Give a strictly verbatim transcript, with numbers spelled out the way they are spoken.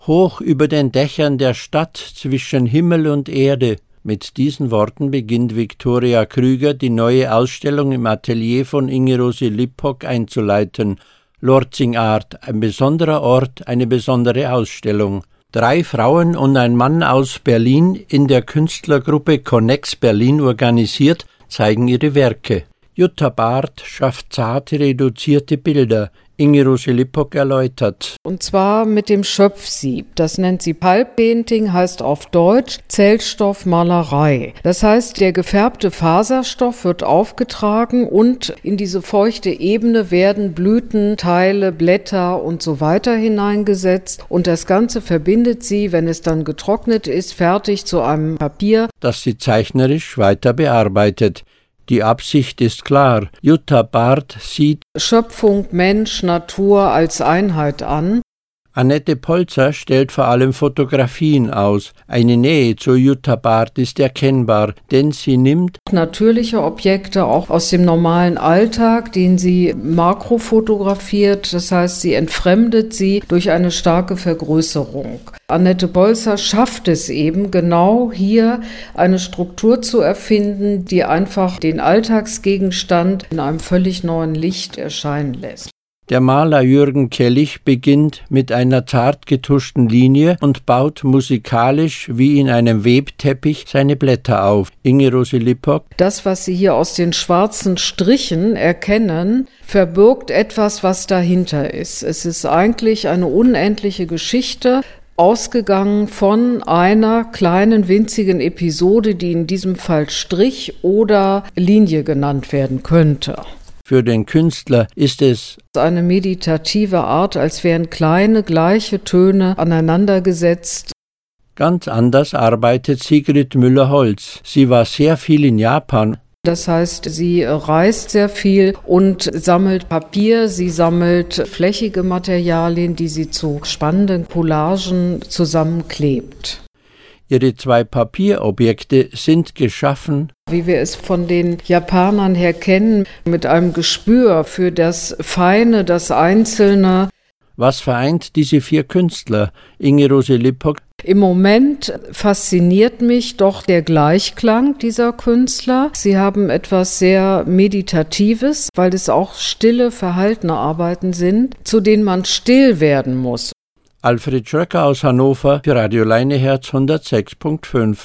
Hoch über den Dächern der Stadt zwischen Himmel und Erde. Mit diesen Worten beginnt Viktoria Krüger, die neue Ausstellung im Atelier von Inge-Rosi Lippok einzuleiten. Lorzingart, ein besonderer Ort, eine besondere Ausstellung. Drei Frauen und ein Mann aus Berlin, in der Künstlergruppe Connex Berlin organisiert, zeigen ihre Werke. Jutta Barth schafft zarte, reduzierte Bilder. Inge-Rosi Lippok erläutert. Und zwar mit dem Schöpfsieb. Das nennt sie Pulp Painting, heißt auf Deutsch Zellstoffmalerei. Das heißt, der gefärbte Faserstoff wird aufgetragen und in diese feuchte Ebene werden Blüten, Teile, Blätter und so weiter hineingesetzt. Und das Ganze verbindet sie, wenn es dann getrocknet ist, fertig zu einem Papier, das sie zeichnerisch weiter bearbeitet. Die Absicht ist klar. Jutta Barth sieht Schöpfung, Mensch, Natur als Einheit an. Annette Polzer stellt vor allem Fotografien aus. Eine Nähe zu Jutta Barth ist erkennbar, denn sie nimmt natürliche Objekte auch aus dem normalen Alltag, den sie makrofotografiert. Das heißt, sie entfremdet sie durch eine starke Vergrößerung. Annette Polzer schafft es eben, genau hier eine Struktur zu erfinden, die einfach den Alltagsgegenstand in einem völlig neuen Licht erscheinen lässt. Der Maler Jürgen Kellich beginnt mit einer zart getuschten Linie und baut musikalisch wie in einem Webteppich seine Blätter auf. Inge-Rosi Lippok. Das, was Sie hier aus den schwarzen Strichen erkennen, verbirgt etwas, was dahinter ist. Es ist eigentlich eine unendliche Geschichte, ausgegangen von einer kleinen winzigen Episode, die in diesem Fall Strich oder Linie genannt werden könnte. Für den Künstler ist es eine meditative Art, als wären kleine, gleiche Töne aneinandergesetzt. Ganz anders arbeitet Sigrid Müller-Holz. Sie war sehr viel in Japan. Das heißt, sie reist sehr viel und sammelt Papier, sie sammelt flächige Materialien, die sie zu spannenden Collagen zusammenklebt. Ihre zwei Papierobjekte sind geschaffen, wie wir es von den Japanern her kennen, mit einem Gespür für das Feine, das Einzelne. Was vereint diese vier Künstler? Inge-Rosi Lippok. Im Moment fasziniert mich doch der Gleichklang dieser Künstler. Sie haben etwas sehr Meditatives, weil es auch stille, verhaltene Arbeiten sind, zu denen man still werden muss. Alfred Schröcker aus Hannover für Radio Leineherz hundertsechs Komma fünf.